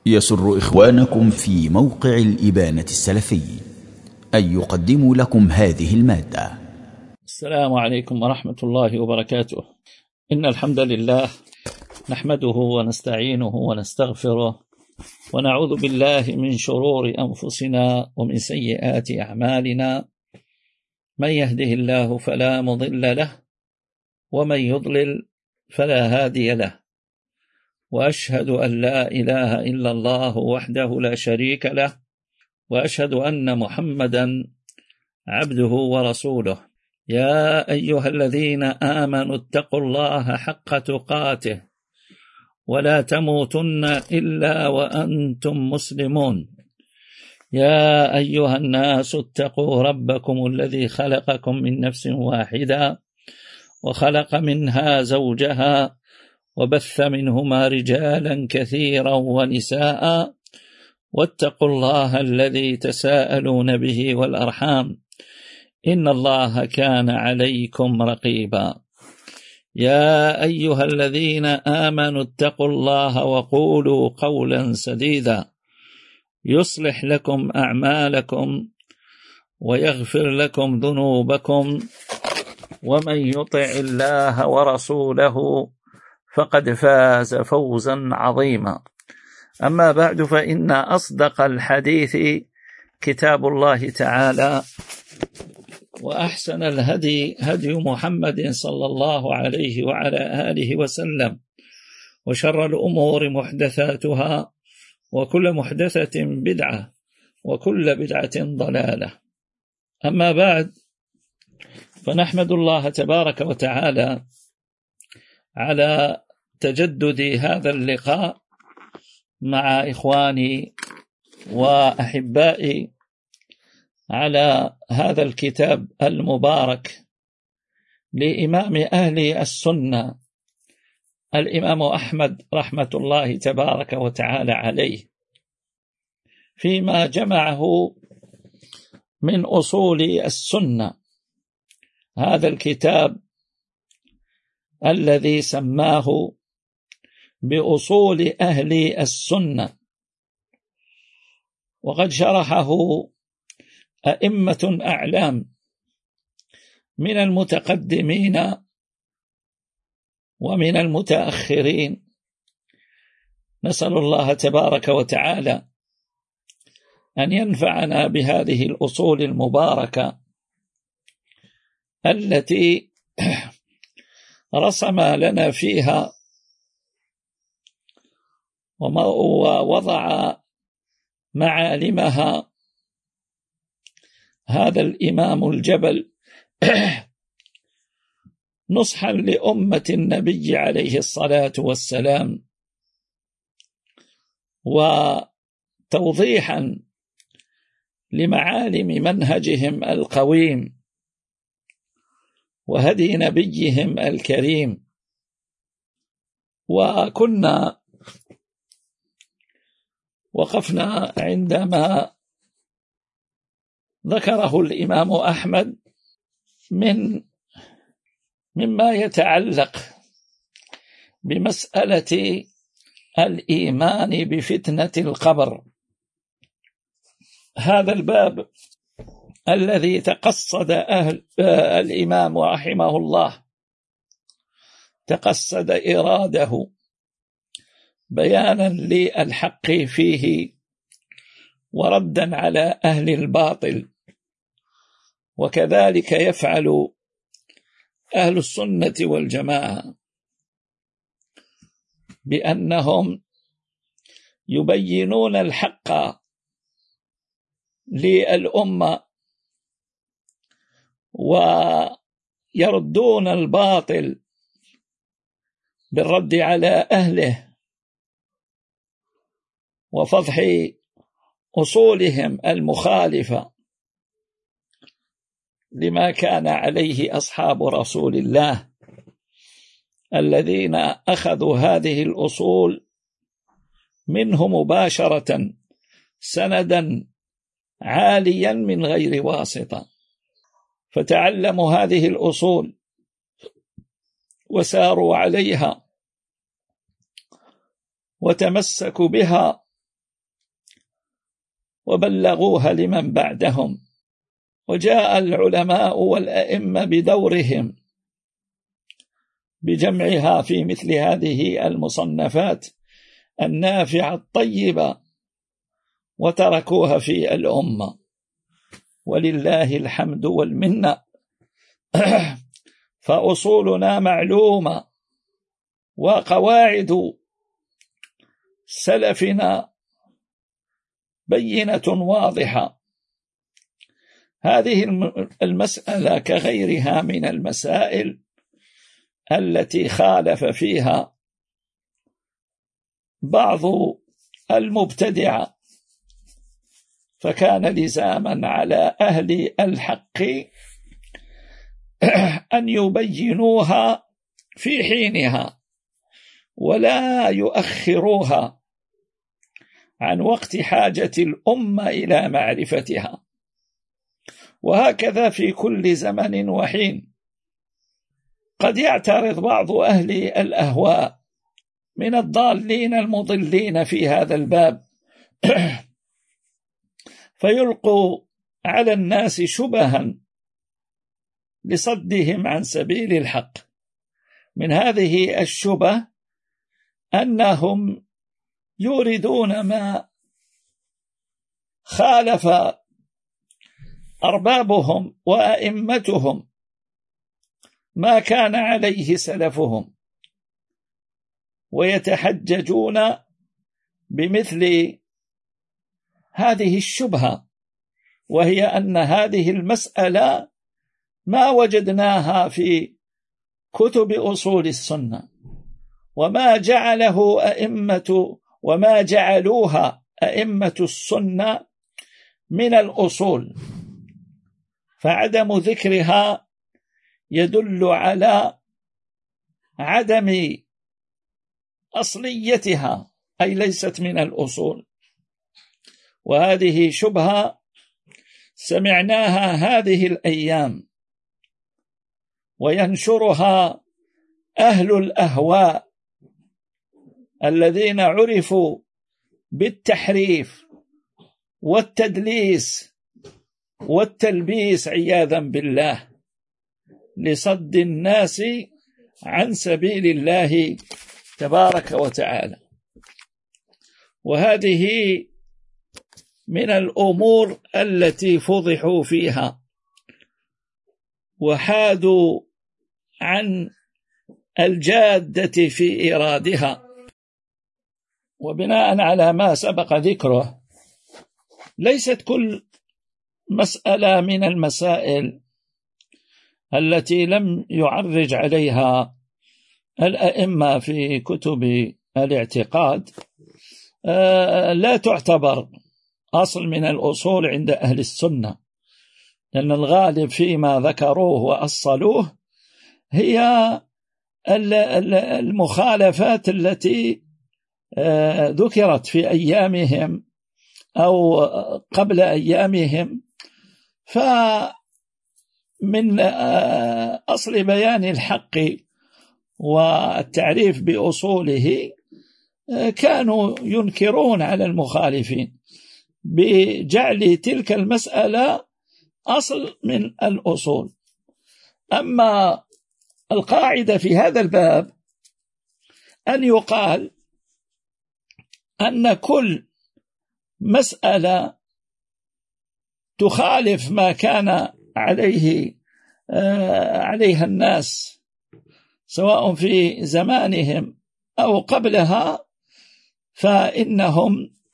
يسر إخوانكم في موقع الإبانة السلفي أن يقدموا لكم هذه المادة. السلام عليكم ورحمة الله وبركاته. إن الحمد لله نحمده ونستعينه ونستغفره ونعوذ بالله من شرور أنفسنا ومن سيئات أعمالنا. من يهده الله فلا مضل له ومن يضلل فلا هادي له، وأشهد أن لا إله إلا الله وحده لا شريك له، وأشهد أن محمدا عبده ورسوله. يا أيها الذين آمنوا اتقوا الله حق تقاته ولا تموتن إلا وأنتم مسلمون. يا أيها الناس اتقوا ربكم الذي خلقكم من نفس واحدة وخلق منها زوجها وبث منهما رجالا كثيرا ونساء، واتقوا الله الذي تساءلون به والأرحام إن الله كان عليكم رقيبا. يا أيها الذين آمنوا اتقوا الله وقولوا قولا سديدا يصلح لكم أعمالكم ويغفر لكم ذنوبكم، ومن يطع الله ورسوله فقد فاز فوزا عظيما. أما بعد، فإن أصدق الحديث كتاب الله تعالى، وأحسن الهدي هدي محمد صلى الله عليه وعلى آله وسلم، وشر الأمور محدثاتها، وكل محدثة بدعة، وكل بدعة ضلالة. أما بعد، فنحمد الله تبارك وتعالى على تجدد هذا اللقاء مع إخواني وأحبائي على هذا الكتاب المبارك لإمام أهل السنة الإمام أحمد رحمة الله تبارك وتعالى عليه، فيما جمعه من أصول السنة. هذا الكتاب الذي سماه بأصول أهل السنة، وقد شرحه أئمة أعلام من المتقدمين ومن المتأخرين. نسأل الله تبارك وتعالى أن ينفعنا بهذه الأصول المباركة التي رسم لنا فيها ووضع معالمها هذا الإمام الجبل نصحا لأمة النبي عليه الصلاة والسلام، وتوضيحا لمعالم منهجهم القويم وهدي نبيهم الكريم. وكنا وقفنا عندما ذكره الإمام أحمد مما يتعلق بمسألة الإيمان بفتنة القبر. هذا الباب الذي تقصد الإمام رحمه الله تقصد إراده بيانا للحق فيه وردا على أهل الباطل، وكذلك يفعل أهل السنة والجماعة بأنهم يبينون الحق للأمة ويردون الباطل بالرد على أهله وفضح أصولهم المخالفة لما كان عليه أصحاب رسول الله الذين أخذوا هذه الأصول منه مباشرة سندا عاليا من غير واسطة، فتعلموا هذه الأصول وساروا عليها وتمسكوا بها وبلغوها لمن بعدهم. وجاء العلماء والأئمة بدورهم بجمعها في مثل هذه المصنفات النافعة الطيبة، وتركوها في الأمة، ولله الحمد والمنة. فأصولنا معلومة، وقواعد سلفنا بينة واضحة. هذه المسألة كغيرها من المسائل التي خالف فيها بعض المبتدعة، فكان لزاما على أهل الحق أن يبينوها في حينها ولا يؤخروها عن وقت حاجة الأمة إلى معرفتها. وهكذا في كل زمن وحين قد يعترض بعض أهل الأهواء من الضالين المضلين في هذا الباب فيلقوا على الناس شبها لصدهم عن سبيل الحق. من هذه الشبه أنهم يوردون ما خالف أربابهم وأئمتهم ما كان عليه سلفهم، ويتحججون بمثل هذه الشبهة، وهي أن هذه المسألة ما وجدناها في كتب أصول السنة، وما جعلوها أئمة السنة من الأصول، فعدم ذكرها يدل على عدم أصليتها، أي ليست من الأصول. وهذه شبهة سمعناها هذه الأيام، وينشرها أهل الأهواء الذين عرفوا بالتحريف والتدليس والتلبيس عياذا بالله، لصد الناس عن سبيل الله تبارك وتعالى. وهذه من الأمور التي فضحوا فيها وحادوا عن الجادة في إيرادها. وبناء على ما سبق ذكره، ليست كل مسألة من المسائل التي لم يعرج عليها الأئمة في كتب الاعتقاد لا تعتبر أصل من الأصول عند أهل السنة، لأن الغالب فيما ذكروه وأصلوه هي المخالفات التي ذكرت في أيامهم أو قبل أيامهم. فمن أصل بيان الحق والتعريف بأصوله كانوا ينكرون على المخالفين بجعل تلك المسألة أصل من الأصول. أما القاعدة في هذا الباب أن يقال أن كل مسألة تخالف ما كان عليها الناس سواء في زمانهم أو قبلها، فإنهم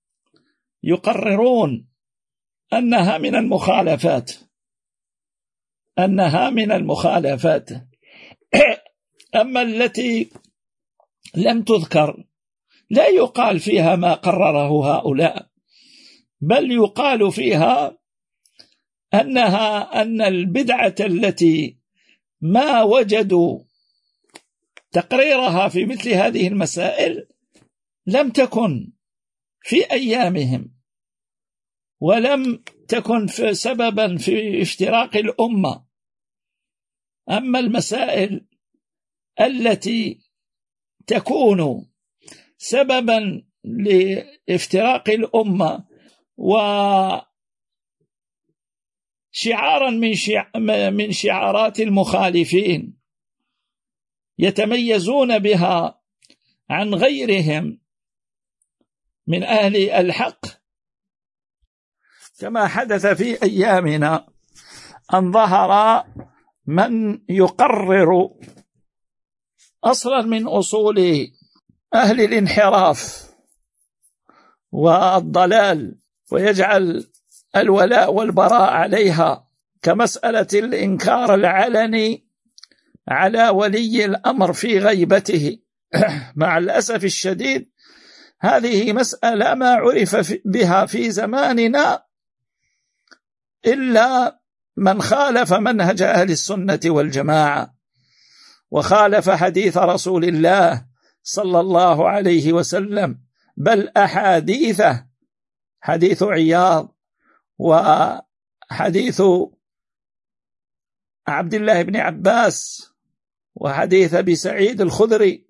يقررون أنها من المخالفات. أما التي لم تذكر لا يقال فيها ما قرره هؤلاء، بل يقال فيها أن البدعة التي ما وجدوا تقريرها في مثل هذه المسائل لم تكن في أيامهم، ولم تكن سببا في افتراق الأمة. أما المسائل التي تكون سببا لافتراق الأمة وشعارا من شعارات المخالفين يتميزون بها عن غيرهم من أهل الحق، كما حدث في أيامنا أن ظهر من يقرر أصلا من أصول أهل الانحراف والضلال، ويجعل الولاء والبراء عليها كمسألة الإنكار العلني على ولي الأمر في غيبته. مع الأسف الشديد هذه مسألة ما عرف بها في زماننا إلا من خالف منهج أهل السنة والجماعة، وخالف حديث رسول الله صلى الله عليه وسلم، بل أحاديثه، حديث عياض وحديث عبد الله بن عباس وحديث أبي سعيد الخدري،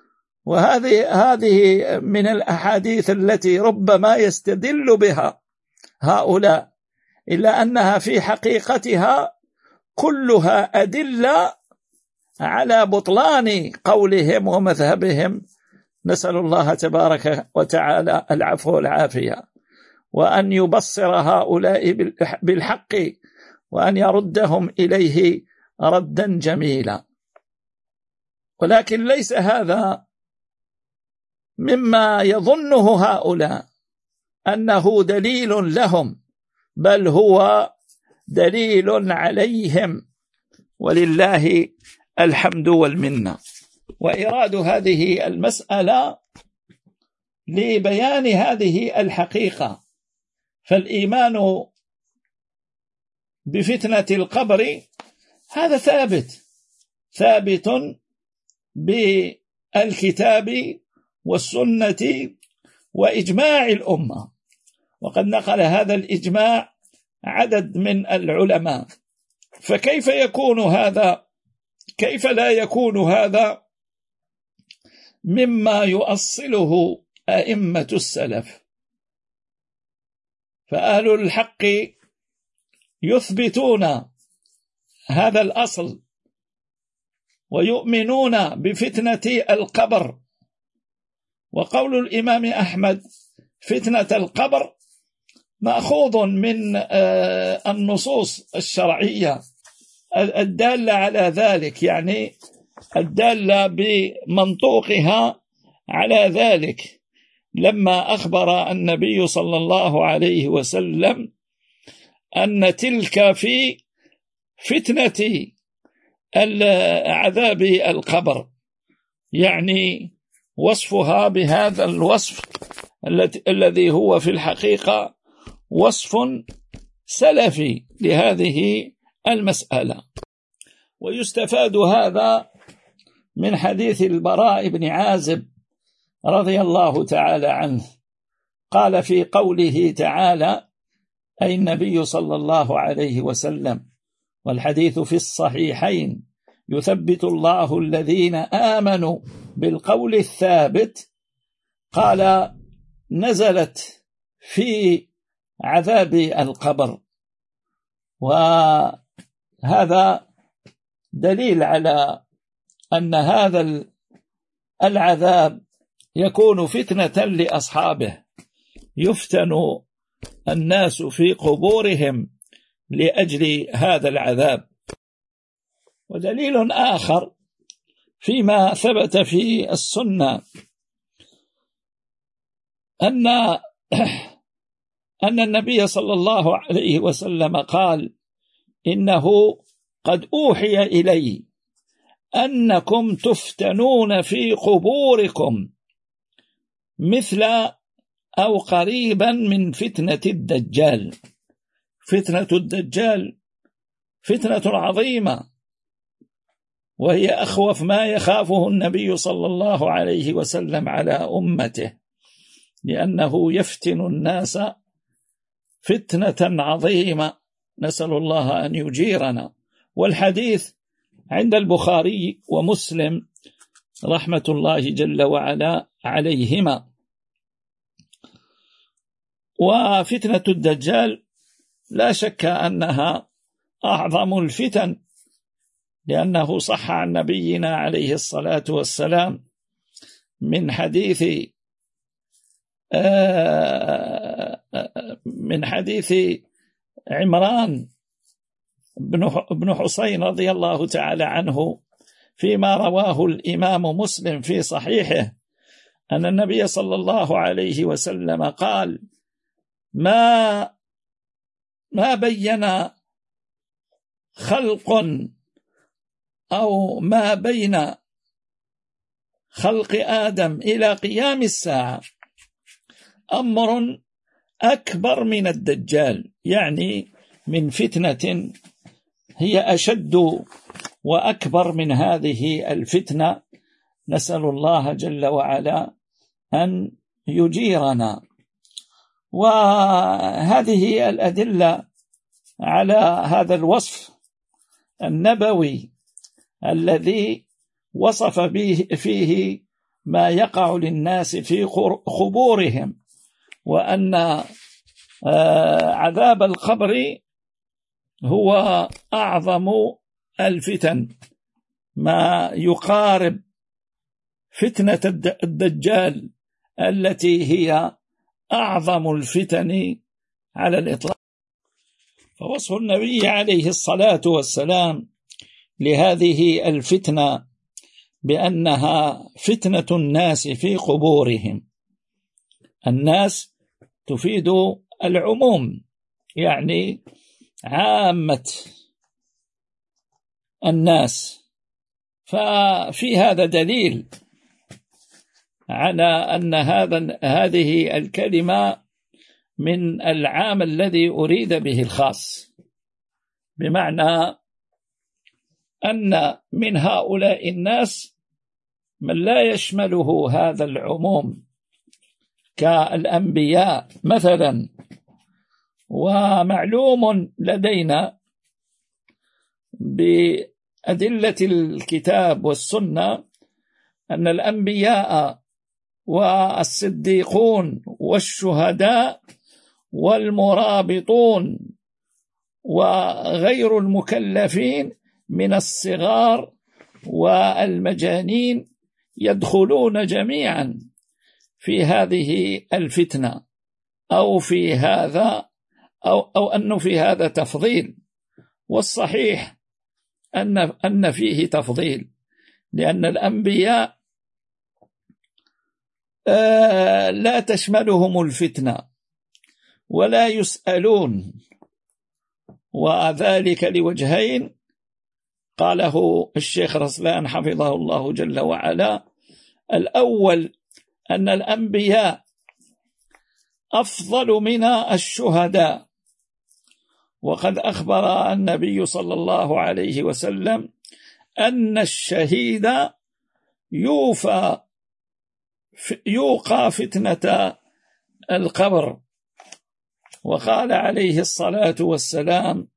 وهذه من الأحاديث التي ربما يستدل بها هؤلاء، إلا أنها في حقيقتها كلها أدلة على بطلان قولهم ومذهبهم. نسأل الله تبارك وتعالى العفو والعافية، وأن يبصر هؤلاء بالحق، وأن يردهم إليه ردا جميلا. ولكن ليس هذا مما يظنه هؤلاء أنه دليل لهم، بل هو دليل عليهم، ولله الحمد والمنة. وإراد هذه المسألة لبيان هذه الحقيقة، فالإيمان بفتنة القبر هذا ثابت بالكتاب والسنة وإجماع الأمة، وقد نقل هذا الإجماع عدد من العلماء. فكيف يكون هذا؟ كيف لا يكون هذا مما يؤصله أئمة السلف؟ فأهل الحق يثبتون هذا الأصل ويؤمنون بفتنة القبر. وقول الإمام أحمد فتنة القبر مأخوذ من النصوص الشرعية الدالة على ذلك، يعني الدالة بمنطوقها على ذلك، لما أخبر النبي صلى الله عليه وسلم أن تلك في فتنة عذاب القبر، يعني وصفها بهذا الوصف الذي هو في الحقيقة وصف سلفي لهذه المسألة. ويستفاد هذا من حديث البراء بن عازب رضي الله تعالى عنه، قال في قوله تعالى أي النبي صلى الله عليه وسلم، والحديث في الصحيحين: يثبت الله الذين آمنوا بالقول الثابت. قال نزلت في عذاب القبر، وهذا دليل على أن هذا العذاب يكون فتنة لأصحابه، يفتن الناس في قبورهم لأجل هذا العذاب. ودليل آخر فيما ثبت في السنة أن النبي صلى الله عليه وسلم قال: إنه قد أوحي إلي أنكم تفتنون في قبوركم مثل أو قريبا من فتنة الدجال. فتنة الدجال فتنة عظيمة، وهي أخوف ما يخافه النبي صلى الله عليه وسلم على أمته، لأنه يفتن الناس فتنة عظيمة، نسأل الله أن يجيرنا. والحديث عند البخاري ومسلم رحمة الله جل وعلا عليهما. وفتنة الدجال لا شك أنها أعظم الفتن، لأنه صح عن نبينا عليه الصلاة والسلام من حديث عمران بن حسين رضي الله تعالى عنه فيما رواه الإمام مسلم في صحيحه أن النبي صلى الله عليه وسلم قال: ما بين خلق أو ما بين خلق آدم إلى قيام الساعة أمر أكبر من الدجال، يعني من فتنة هي أشد وأكبر من هذه الفتنة. نسأل الله جل وعلا أن يجيرنا. وهذه الأدلة على هذا الوصف النبوي الذي وصف فيه ما يقع للناس في قبورهم، وأن عذاب القبر هو أعظم الفتن، ما يقارب فتنة الدجال التي هي أعظم الفتن على الإطلاق. فوصف النبي عليه الصلاة والسلام لهذه الفتنة بأنها فتنة الناس في قبورهم. الناس تفيد العموم، يعني عامة الناس. ففي هذا دليل على أن هذه الكلمة من العام الذي أريد به الخاص، بمعنى أن من هؤلاء الناس من لا يشمله هذا العموم كالأنبياء مثلا. ومعلوم لدينا بأدلة الكتاب والسنة أن الأنبياء والصديقون والشهداء والمرابطون وغير المكلفين من الصغار والمجانين يدخلون جميعا في هذه الفتنة، أو في هذا أو أنه في هذا تفضيل. والصحيح أن فيه تفضيل، لأن الأنبياء لا تشملهم الفتنة ولا يسألون، وذلك لوجهين قاله الشيخ رسلان حفظه الله جل وعلا. الأول أن الأنبياء أفضل من الشهداء، وقد أخبر النبي صلى الله عليه وسلم أن الشهيد يوقى فتنة القبر، وقال عليه الصلاة والسلام: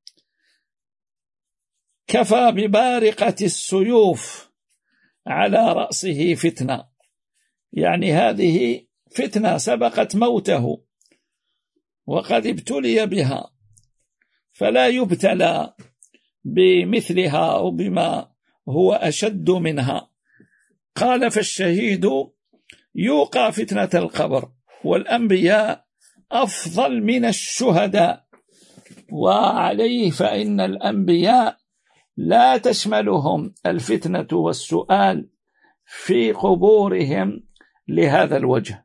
كفى ببارقة السيوف على رأسه فتنة، يعني هذه فتنة سبقت موته وقد ابتلي بها، فلا يبتلى بمثلها أو بما هو أشد منها. قال: فالشهيد يوقى فتنة القبر، والأنبياء أفضل من الشهداء، وعليه فإن الأنبياء لا تشملهم الفتنة والسؤال في قبورهم لهذا الوجه.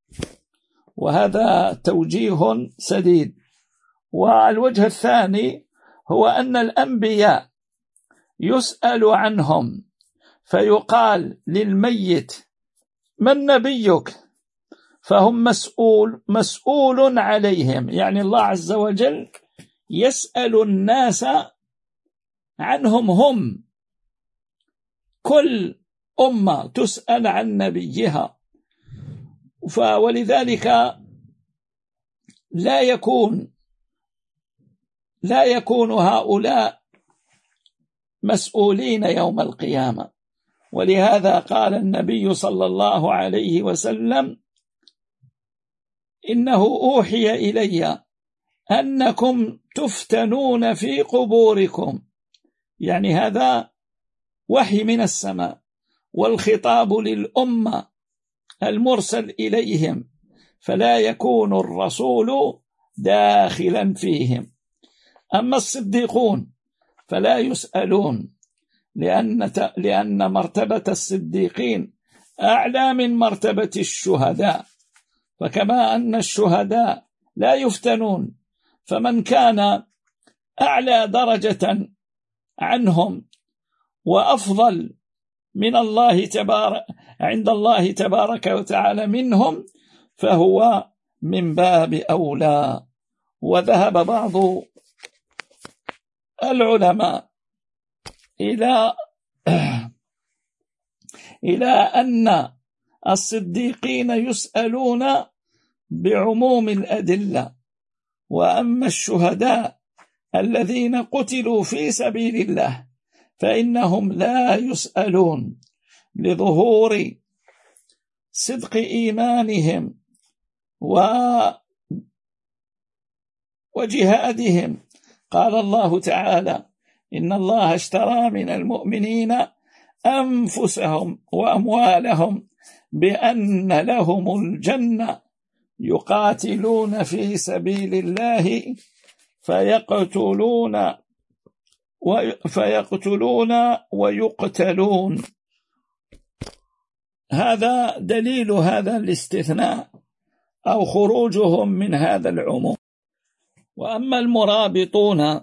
وهذا توجيه سديد. والوجه الثاني هو أن الأنبياء يسأل عنهم فيقال للميت: من نبيك؟ فهم مسؤول عليهم، يعني الله عز وجل يسأل الناس عنهم هم، كل أمة تسأل عن نبيها. ولذلك لا يكون هؤلاء مسؤولين يوم القيامة. ولهذا قال النبي صلى الله عليه وسلم: إنه أوحي إلي أنكم تفتنون في قبوركم، يعني هذا وحي من السماء، والخطاب للأمة المرسل إليهم، فلا يكون الرسول داخلا فيهم. أما الصديقون فلا يسألون، لأن مرتبة الصديقين أعلى من مرتبة الشهداء، فكما أن الشهداء لا يفتنون، فمن كان أعلى درجة عنهم وأفضل من الله عند الله تبارك وتعالى منهم فهو من باب أولى. وذهب بعض العلماء إلى أن الصديقين يسألون بعموم الأدلة، وأما الشهداء الذين قتلوا في سبيل الله فإنهم لا يسألون لظهور صدق إيمانهم وجهادهم. قال الله تعالى: إن الله اشترى من المؤمنين أنفسهم وأموالهم بأن لهم الجنة يقاتلون في سبيل الله فيقتلون ويقتلون. هذا دليل هذا الاستثناء أو خروجهم من هذا العموم. وأما المرابطون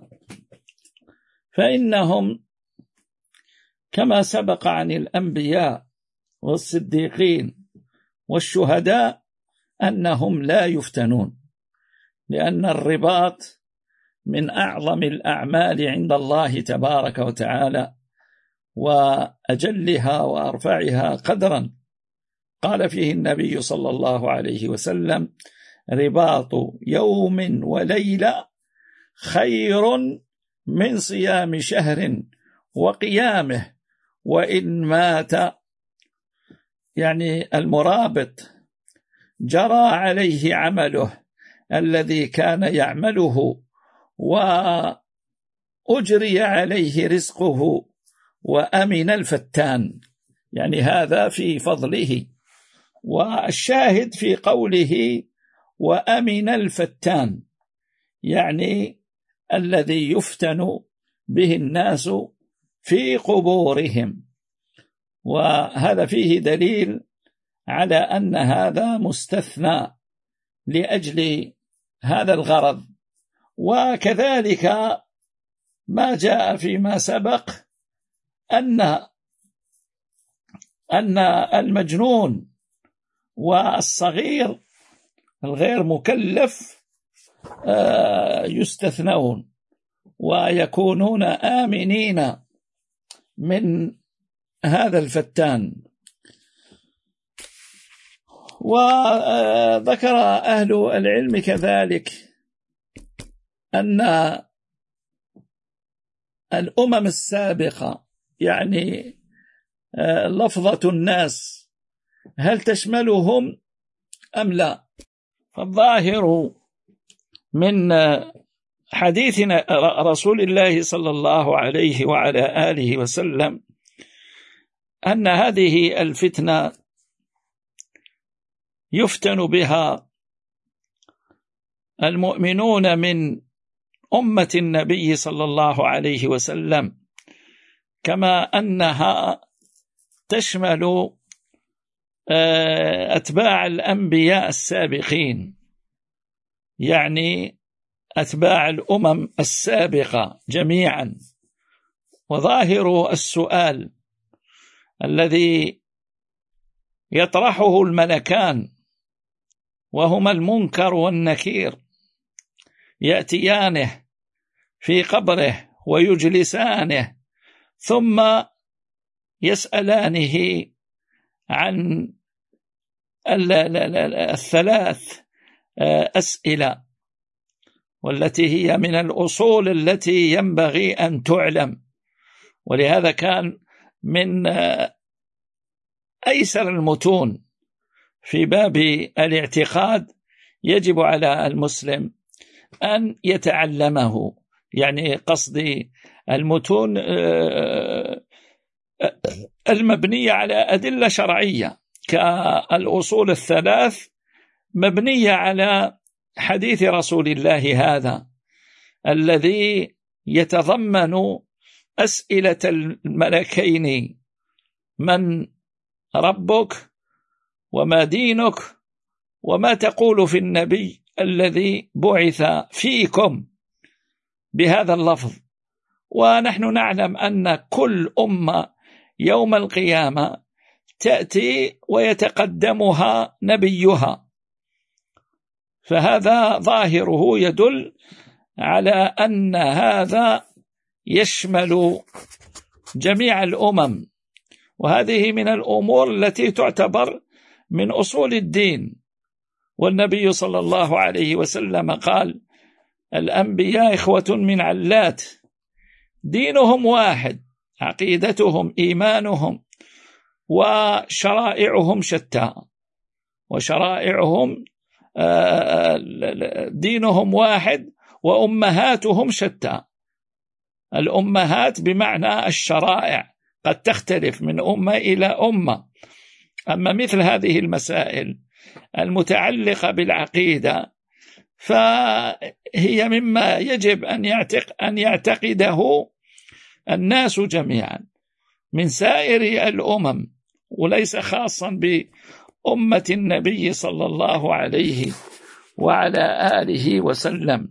فإنهم كما سبق عن الأنبياء والصديقين والشهداء أنهم لا يفتنون، لأن الرباط من أعظم الأعمال عند الله تبارك وتعالى وأجلها وأرفعها قدرا. قال فيه النبي صلى الله عليه وسلم: رباط يوم وليلة خير من صيام شهر وقيامه، وإن مات، يعني المرابط جرى عليه عمله الذي كان يعمله وأجري عليه رزقه وأمن الفتان، يعني هذا في فضله. والشاهد في قوله وأمن الفتان يعني الذي يفتن به الناس في قبورهم، وهذا فيه دليل على أن هذا مستثنى لأجل هذا الغرض. وكذلك ما جاء فيما سبق أن المجنون والصغير الغير مكلف يستثنون ويكونون آمنين من هذا الفتان. وذكر أهل العلم كذلك أن الأمم السابقة، يعني لفظة الناس، هل تشملهم أم لا؟ فالظاهر من حديث رسول الله صلى الله عليه وعلى آله وسلم أن هذه الفتنة يفتن بها المؤمنون من أمة النبي صلى الله عليه وسلم، كما أنها تشمل أتباع الأنبياء السابقين، يعني أتباع الأمم السابقة جميعا. وظاهر السؤال الذي يطرحه الملكان وهما المنكر والنكير يأتيانه في قبره ويجلسانه ثم يسألانه عن الثلاث أسئلة، والتي هي من الأصول التي ينبغي أن تعلم. ولهذا كان من أيسر المتون في باب الاعتقاد يجب على المسلم أن يتعلمه، يعني قصدي المتون المبنية على أدلة شرعية كالأصول الثلاث مبنية على حديث رسول الله هذا الذي يتضمن أسئلة الملكين: من ربك، وما دينك، وما تقول في النبي الذي بعث فيكم، بهذا اللفظ. ونحن نعلم أن كل أمة يوم القيامة تأتي ويتقدمها نبيها، فهذا ظاهره يدل على أن هذا يشمل جميع الأمم، وهذه من الأمور التي تعتبر من أصول الدين. والنبي صلى الله عليه وسلم قال: الأنبياء إخوة من علات، دينهم واحد، عقيدتهم إيمانهم، وشرائعهم شتى، وشرائعهم دينهم واحد وأمهاتهم شتى. الأمهات بمعنى الشرائع قد تختلف من أمة إلى أمة. أما مثل هذه المسائل المتعلقة بالعقيدة فهي مما يجب أن يعتقده الناس جميعا من سائر الأمم، وليس خاصا بأمة النبي صلى الله عليه وعلى آله وسلم.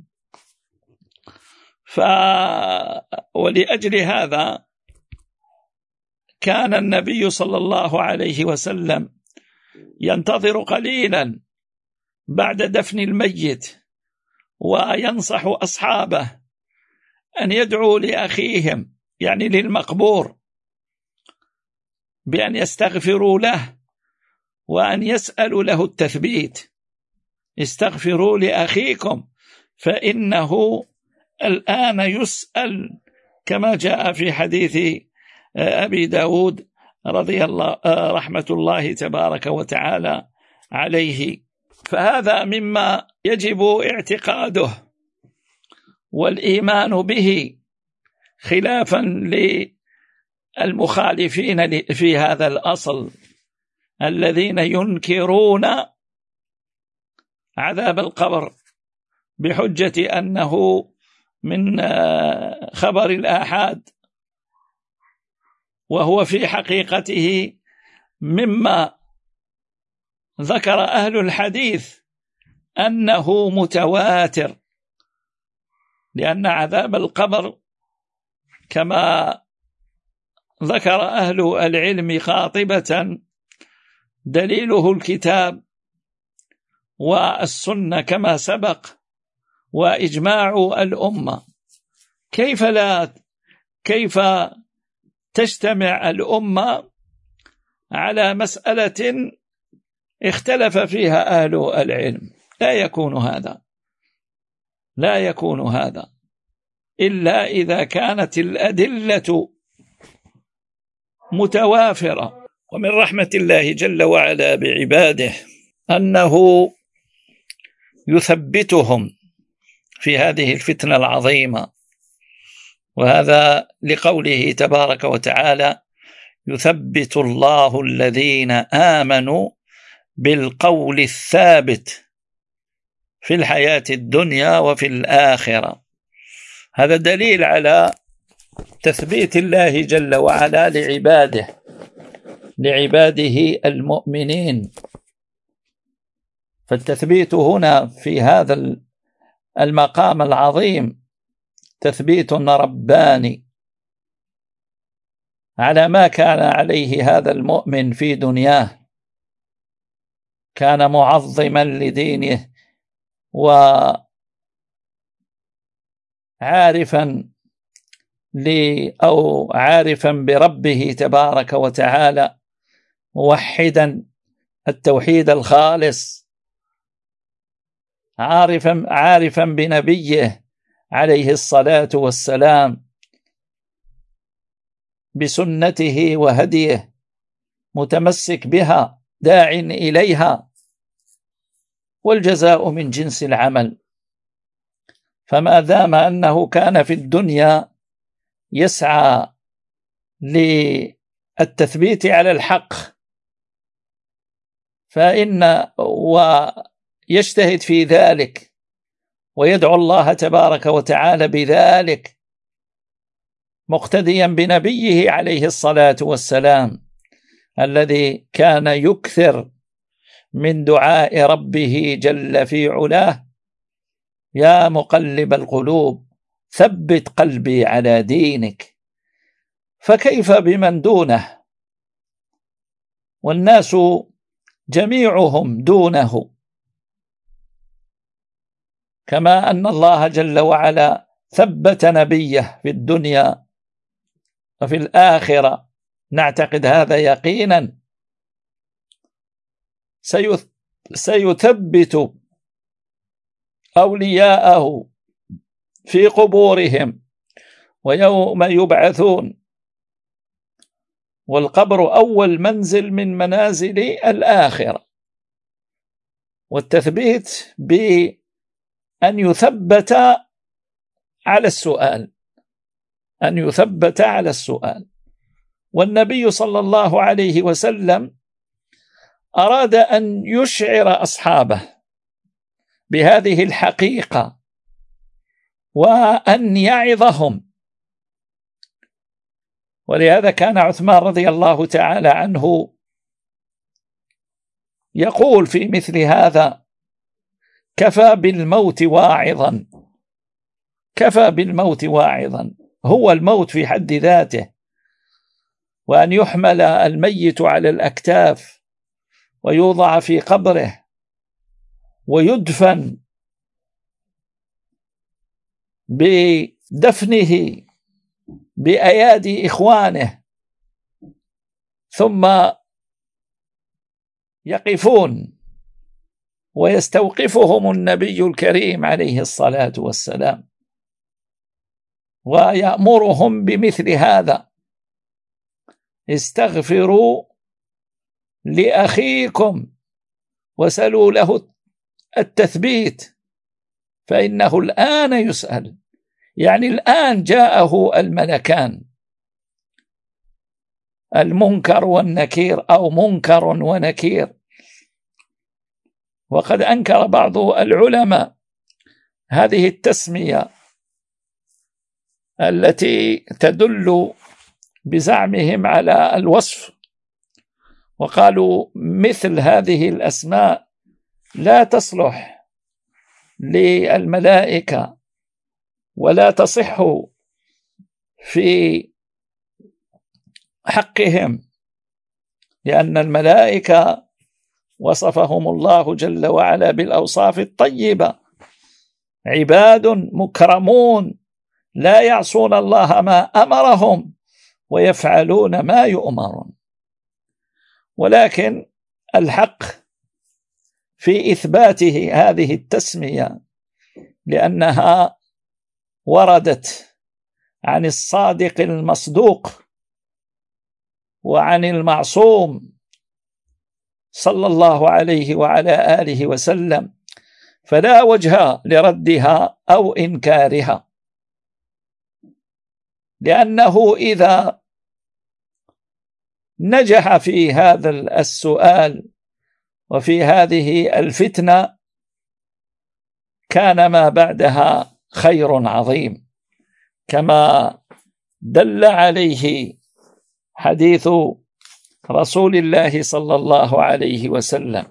ولأجل هذا كان النبي صلى الله عليه وسلم ينتظر قليلا بعد دفن الميت وينصح أصحابه أن يدعوا لأخيهم، يعني للمقبور، بأن يستغفروا له وأن يسألوا له التثبيت. استغفروا لأخيكم فإنه الآن يسأل، كما جاء في حديث أبي داود رضي الله رحمة الله تبارك وتعالى عليه. فهذا مما يجب اعتقاده والإيمان به، خلافا للمخالفين في هذا الأصل الذين ينكرون عذاب القبر بحجة أنه من خبر الآحاد، وهو في حقيقته مما ذكر أهل الحديث أنه متواتر، لأن عذاب القبر كما ذكر أهل العلم قاطبة دليله الكتاب والسنة كما سبق وإجماع الأمة. كيف تجتمع الأمة على مسألة اختلف فيها أهل العلم؟ لا يكون هذا إلا إذا كانت الأدلة متوافرة. ومن رحمة الله جل وعلا بعباده أنه يثبتهم في هذه الفتنة العظيمة، وهذا لقوله تبارك وتعالى: يثبت الله الذين آمنوا بالقول الثابت في الحياة الدنيا وفي الآخرة. هذا دليل على تثبيت الله جل وعلا لعباده المؤمنين. فالتثبيت هنا في هذا المقام العظيم تثبيت رباني على ما كان عليه هذا المؤمن في دنياه. كان معظما لدينه وعارفا عارفا بربه تبارك وتعالى، موحدا التوحيد الخالص، عارفا بنبيه عليه الصلاة والسلام، بسنته وهديه، متمسك بها، داع إليها، والجزاء من جنس العمل. فما دام أنه كان في الدنيا يسعى للتثبيت على الحق ويجتهد في ذلك ويدعو الله تبارك وتعالى بذلك مقتديا بنبيه عليه الصلاة والسلام الذي كان يكثر من دعاء ربه جل في علاه: يا مقلب القلوب ثبت قلبي على دينك. فكيف بمن دونه؟ والناس جميعهم دونه، كما أن الله جل وعلا ثبت نبيه في الدنيا وفي الآخرة، نعتقد هذا يقينا، سيثبت أولياءه في قبورهم ويوم يبعثون، والقبر أول منزل من منازل الآخرة. والتثبيت بأن يثبت على السؤال، أن يثبت على السؤال. والنبي صلى الله عليه وسلم أراد أن يشعر أصحابه بهذه الحقيقة وأن يعظهم، ولهذا كان عثمان رضي الله تعالى عنه يقول في مثل هذا: كفى بالموت واعظا، كفى بالموت واعظا. هو الموت في حد ذاته، وأن يحمل الميت على الأكتاف ويوضع في قبره ويدفن بدفنه بأيادي إخوانه، ثم يقفون ويستوقفهم النبي الكريم عليه الصلاة والسلام ويأمرهم بمثل هذا: استغفروا لأخيكم وسلوا له التثبيت فإنه الآن يسأل. يعني الآن جاءه الملكان، المنكر والنكير، أو منكر ونكير. وقد أنكر بعض العلماء هذه التسمية التي تدل بزعمهم على الوصف، وقالوا مثل هذه الأسماء لا تصلح للملائكة ولا تصح في حقهم، لأن الملائكة وصفهم الله جل وعلا بالأوصاف الطيبة: عباد مكرمون لا يعصون الله ما أمرهم ويفعلون ما يؤمرون. ولكن الحق في إثباته هذه التسمية، لأنها وردت عن الصادق المصدوق وعن المعصوم صلى الله عليه وعلى آله وسلم، فلا وجه لردها أو إنكارها، لأنه إذا نجح في هذا السؤال وفي هذه الفتنة كان ما بعدها خير عظيم، كما دل عليه حديث رسول الله صلى الله عليه وسلم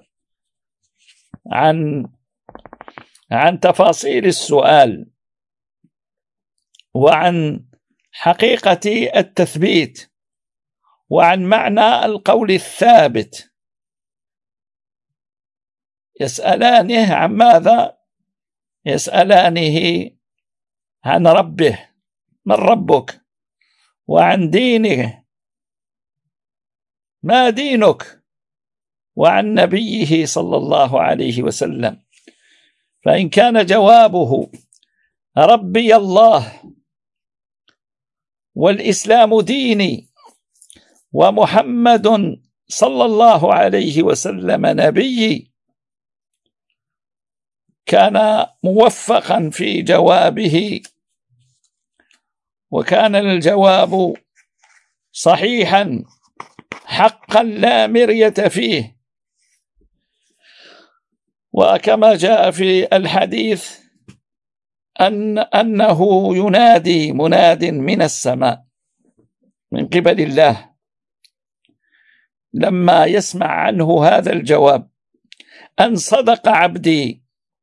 عن تفاصيل السؤال وعن حقيقة التثبيت وعن معنى القول الثابت. يسألانه عن ماذا؟ يسألانه عن ربه: من ربك؟ وعن دينه: ما دينك؟ وعن نبيه صلى الله عليه وسلم. فإن كان جوابه ربي الله والإسلام ديني ومحمد صلى الله عليه وسلم نبيي، كان موفقا في جوابه، وكان الجواب صحيحا حقا لا مرية فيه. وكما جاء في الحديث أنه ينادي مناد من السماء من قبل الله لما يسمع عنه هذا الجواب: أن صدق عبدي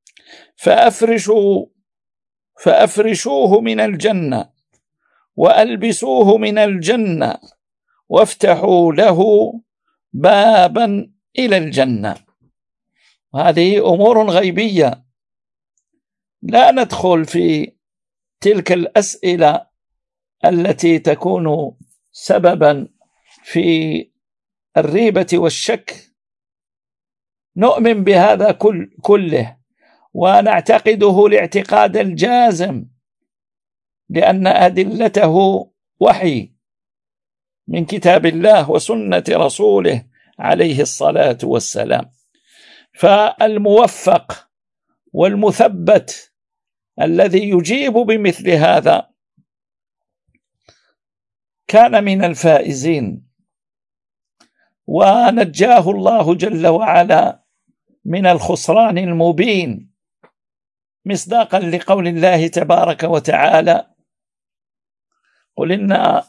فأفرشوه من الجنة وألبسوه من الجنة وافتحوا له بابا إلى الجنة. هذه أمور غيبية لا ندخل في تلك الأسئلة التي تكون سببا في الريبة والشك. نؤمن بهذا كله ونعتقده الاعتقاد الجازم، لأن أدلته وحي من كتاب الله وسنة رسوله عليه الصلاة والسلام. فالموفق والمثبت الذي يجيب بمثل هذا كان من الفائزين، ونجاه الله جل وعلا من الخسران المبين، مصداقا لقول الله تبارك وتعالى: قل إن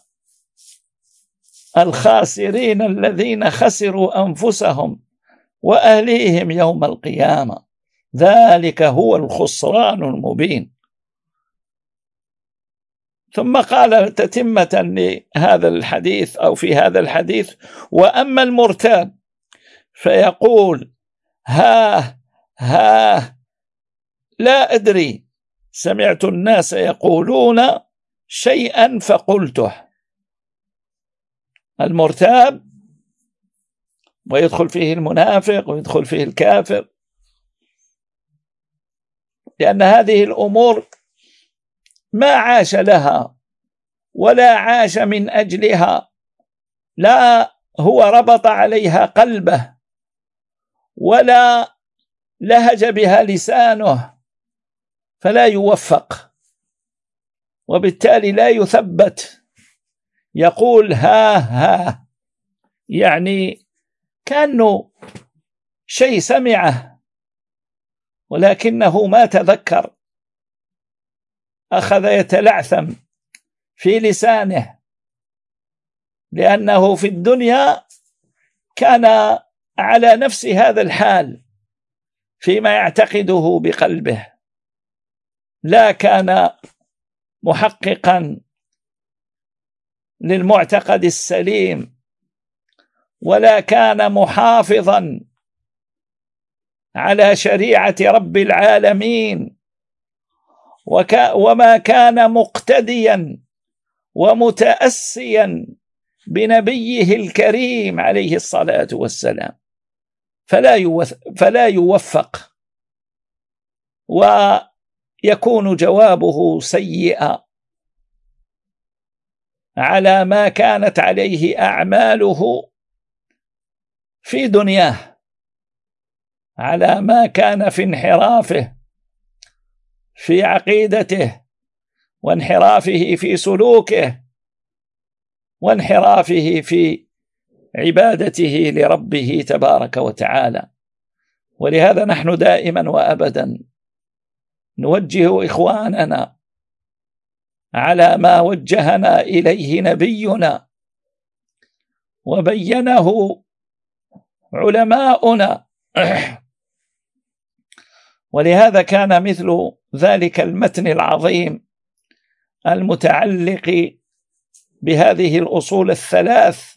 الخاسرين الذين خسروا أنفسهم وأهليهم يوم القيامة ذلك هو الخسران المبين. ثم قال تتمة لهذا الحديث أو في هذا الحديث: وأما المرتاب فيقول ها لا أدري، سمعت الناس يقولون شيئا فقلته. المرتاب، ويدخل فيه المنافق ويدخل فيه الكافر، لأن هذه الأمور ما عاش لها ولا عاش من أجلها، لا هو ربط عليها قلبه ولا لهج بها لسانه، فلا يوفق، وبالتالي لا يثبت. يقول ها يعني كأنه شيء سمعه ولكنه ما تذكر، أخذ يتلعثم في لسانه، لأنه في الدنيا كان على نفس هذا الحال فيما يعتقده بقلبه، لا كان محققا للمعتقد السليم، ولا كان محافظا على شريعة رب العالمين، وما كان مقتديا ومتأسيا بنبيه الكريم عليه الصلاة والسلام، فلا يوفق ويكون جوابه سيئا على ما كانت عليه أعماله في دنياه، على ما كان في انحرافه في عقيدته، وانحرافه في سلوكه، وانحرافه في عبادته لربه تبارك وتعالى. ولهذا نحن دائما وأبدا نوجه إخواننا على ما وجهنا إليه نبينا وبينه علماؤنا. ولهذا كان مثل ذلك المتن العظيم المتعلق بهذه الأصول الثلاث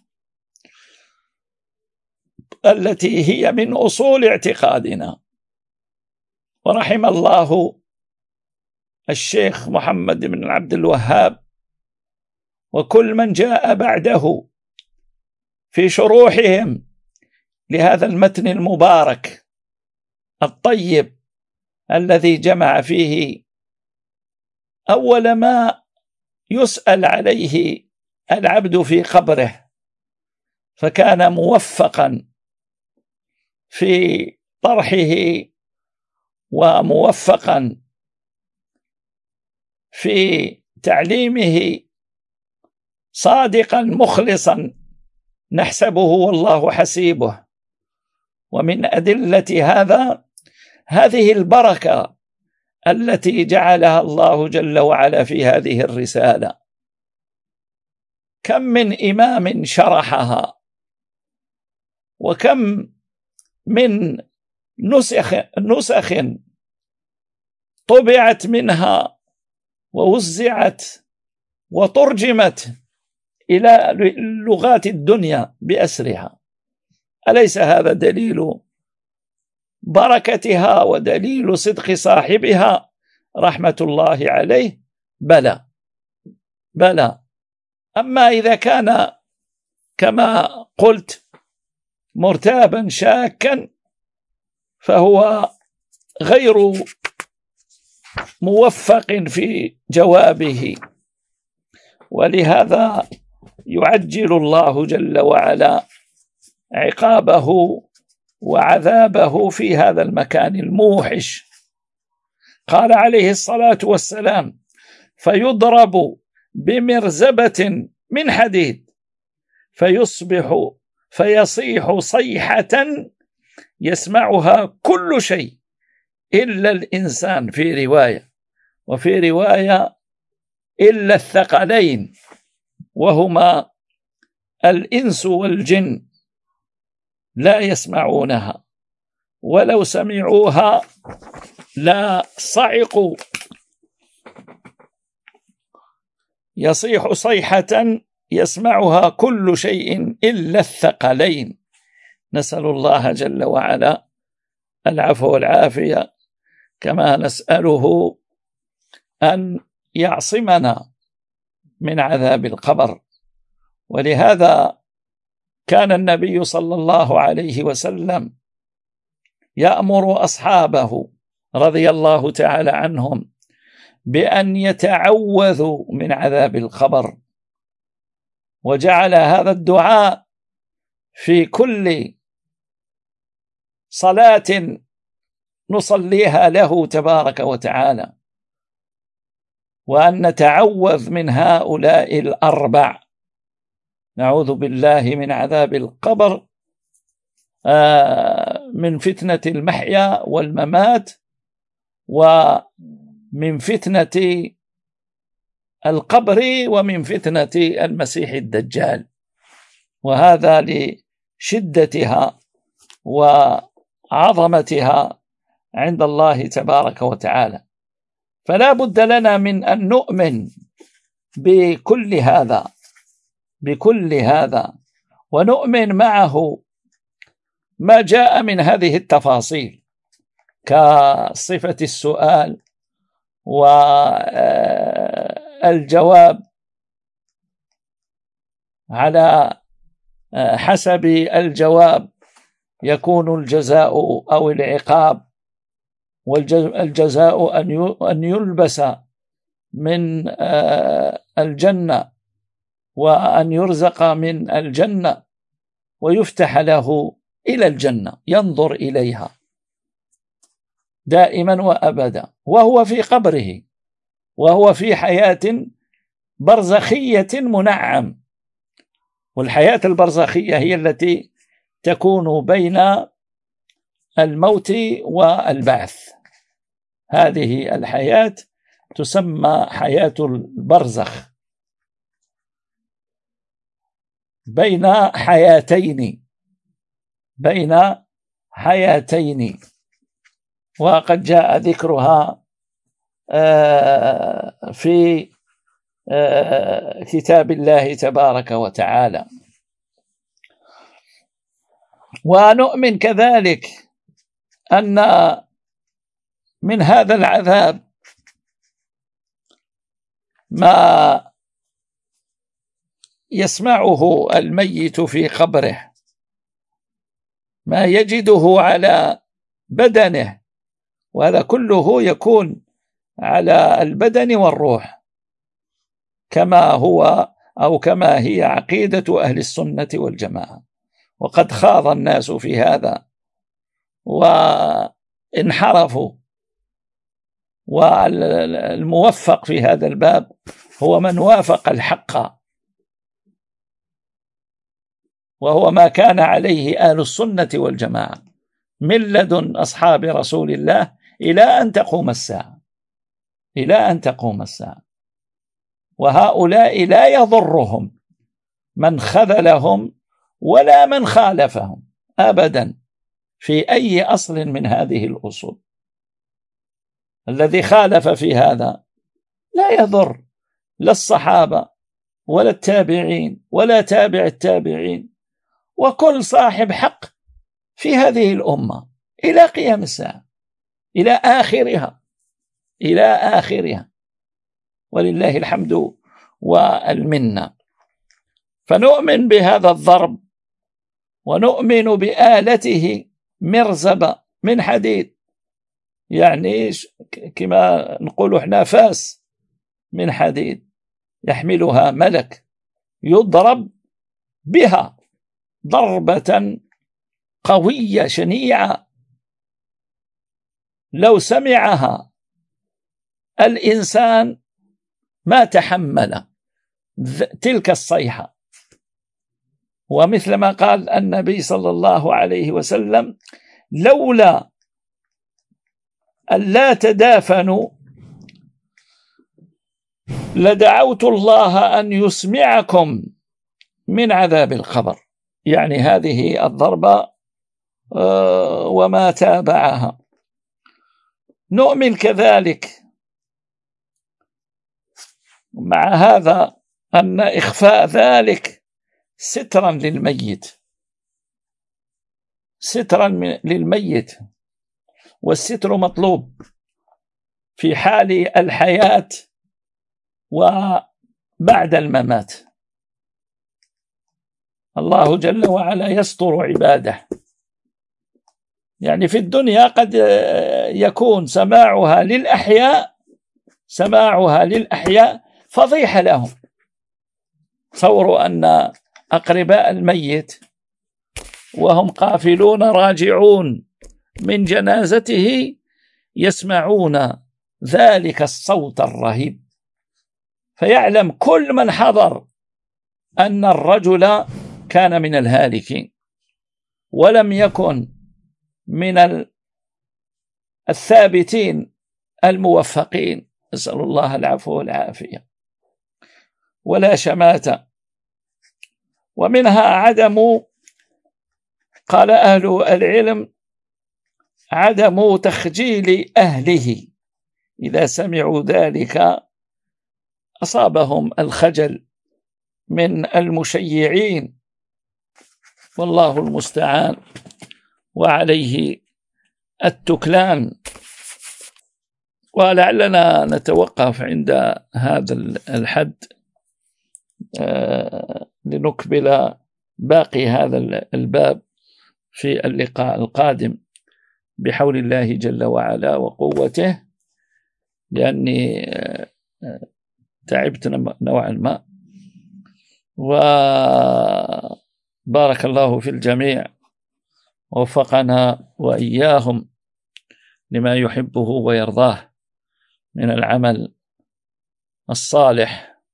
التي هي من أصول اعتقادنا. ورحم الله الشيخ محمد بن عبد الوهاب وكل من جاء بعده في شروحهم لهذا المتن المبارك الطيب الذي جمع فيه أول ما يسأل عليه العبد في قبره، فكان موفقا في طرحه وموفقا في تعليمه، صادقا مخلصا نحسبه والله حسيبه. ومن أدلة هذه البركة التي جعلها الله جل وعلا في هذه الرسالة. كم من إمام شرحها، وكم من نسخ طبعت منها ووزعت وترجمت إلى لغات الدنيا بأسرها. أليس هذا دليل بركتها ودليل صدق صاحبها رحمة الله عليه؟ بلى بلى. أما إذا كان كما قلت مرتابا شاكا فهو غير موفق في جوابه، ولهذا يعجل الله جل وعلا عقابه وعذابه في هذا المكان الموحش. قال عليه الصلاة والسلام: فيضرب بمرزبة من حديد فيصيح صيحة يسمعها كل شيء إلا الإنسان، في رواية، وفي رواية إلا الثقلين، وهما الإنس والجن، لا يسمعونها، ولو سمعوها لا صعقوا. يصيح صيحة يسمعها كل شيء إلا الثقلين. نسأل الله جل وعلا العفو والعافية، كما نسأله أن يعصمنا من عذاب القبر. ولهذا كان النبي صلى الله عليه وسلم يأمر أصحابه رضي الله تعالى عنهم بأن يتعوذوا من عذاب القبر، وجعل هذا الدعاء في كل صلاة نصليها له تبارك وتعالى، وأن نتعوذ من هؤلاء الأربع: نعوذ بالله من عذاب القبر، من فتنة المحيا والممات، ومن فتنة القبر، ومن فتنة المسيح الدجال. وهذا لشدتها وعظمتها عند الله تبارك وتعالى. فلا بد لنا من أن نؤمن بكل هذا ونؤمن معه ما جاء من هذه التفاصيل، كصفة السؤال والجواب على حسب الجواب يكون الجزاء أو العقاب. والجزاء أن يلبس من الجنة، وأن يرزق من الجنة، ويفتح له إلى الجنة ينظر إليها دائما وأبدا، وهو في قبره، وهو في حياة برزخية منعم. والحياة البرزخية هي التي تكون بين الموت والبعث. هذه الحياة تسمى حياة البرزخ، بين حياتين، وقد جاء ذكرها في كتاب الله تبارك وتعالى. ونؤمن كذلك أن من هذا العذاب ما يسمعه الميت في قبره، ما يجده على بدنه، وهذا كله يكون على البدن والروح، كما هو أو كما هي عقيدة أهل السنة والجماعة. وقد خاض الناس في هذا وانحرفوا والموفق في هذا الباب هو من وافق الحق، وهو ما كان عليه أهل السنة والجماعة من لدن أصحاب رسول الله إلى أن تقوم الساعة، إلى أن تقوم الساعة. وهؤلاء لا يضرهم من خذلهم ولا من خالفهم أبدا في أي أصل من هذه الأصول. الذي خالف في هذا لا يضر لا الصحابة ولا التابعين ولا تابع التابعين، وكل صاحب حق في هذه الأمة إلى قيام الساعة، إلى آخرها، إلى آخرها، ولله الحمد والمنة. فنؤمن بهذا الضرب، ونؤمن بآلته مرزبة من حديد، يعني كما نقول احنا فاس من حديد يحملها ملك يضرب بها ضربة قوية شنيعة، لو سمعها الإنسان ما تحمل تلك الصيحة. ومثل ما قال النبي صلى الله عليه وسلم: لولا أن لا تدافنوا لدعوت الله أن يسمعكم من عذاب القبر. يعني هذه الضربة وما تابعها. نؤمن كذلك مع هذا أن إخفاء ذلك سترا للميت، سترا للميت، والستر مطلوب في حال الحياة وبعد الممات. الله جل وعلا يستر عباده، يعني في الدنيا قد يكون سماعها للأحياء فضيحة لهم. تصوروا أن أقرباء الميت وهم قافلون راجعون من جنازته يسمعون ذلك الصوت الرهيب، فيعلم كل من حضر أن الرجل كان من الهالكين ولم يكن من الثابتين الموفقين، نسأل الله العفو والعافية. ولا شماتة. ومنها قال أهل العلم عدم تخجيل أهله، إذا سمعوا ذلك أصابهم الخجل من المشيعين، والله المستعان وعليه التكلان. ولعلنا نتوقف عند هذا الحد لنكمل باقي هذا الباب في اللقاء القادم بحول الله جل وعلا وقوته، لأني تعبت نوعا ما. وبارك الله في الجميع، ووفقنا وإياهم لما يحبه ويرضاه من العمل الصالح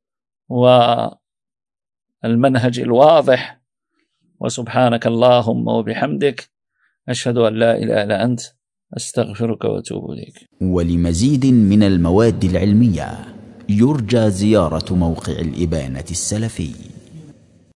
والمنهج الواضح. وسبحانك اللهم وبحمدك، أشهد أن لا إله إلا أنت، أستغفرك وأتوب إليك. ولمزيد من المواد العلمية يرجى زيارة موقع الإبانة السلفي.